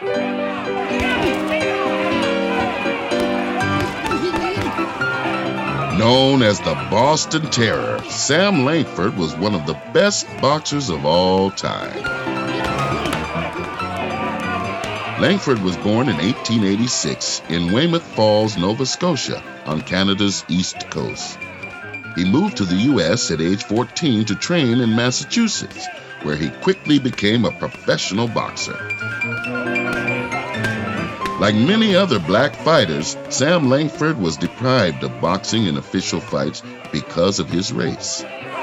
Known as the Boston Terror, Sam Langford was one of the best boxers of all time. Langford was born in 1886 in Weymouth Falls, Nova Scotia, on Canada's east coast. He moved to the U.S. at age 14 to train in Massachusetts, where he quickly became a professional boxer. Like many other black fighters, Sam Langford was deprived of boxing in official fights because of his race.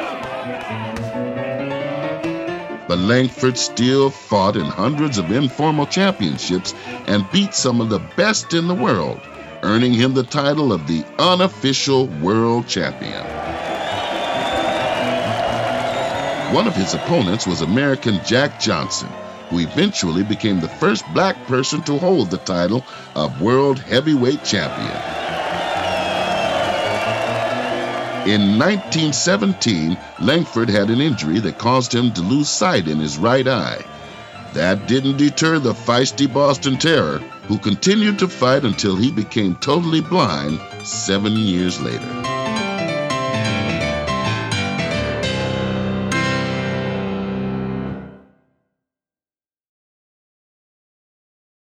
But Langford still fought in hundreds of informal championships and beat some of the best in the world, earning him the title of the unofficial world champion. One of his opponents was American Jack Johnson, who eventually became the first black person to hold the title of world heavyweight champion. In 1917, Langford had an injury that caused him to lose sight in his right eye. That didn't deter the feisty Boston Terror, who continued to fight until he became totally blind 7 years later.